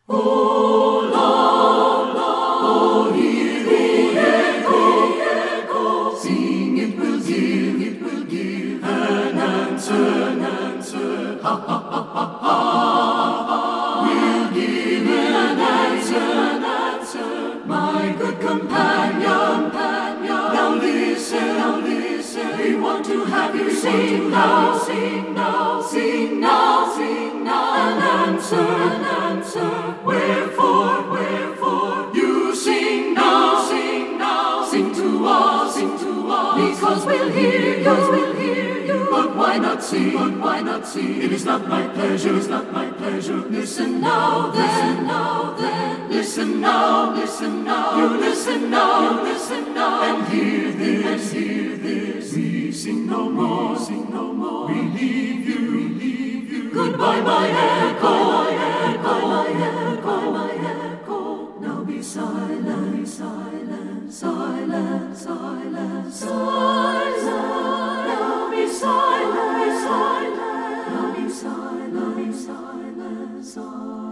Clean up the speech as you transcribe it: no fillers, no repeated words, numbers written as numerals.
Oh, la, la, oh, hear the echo. Sing, it will give an answer, ha, ha, ha, ha, ha. We'll give an answer, my good companion. Now listen, we want to have you sing now, an answer, wherefore, you sing now, sing to us, because we'll hear you, but why not sing, it is not my pleasure, listen now, then, listen now, you listen now, and hear this, we sing no more, we leave you, goodbye my echo, now be silent, now be silent, silent.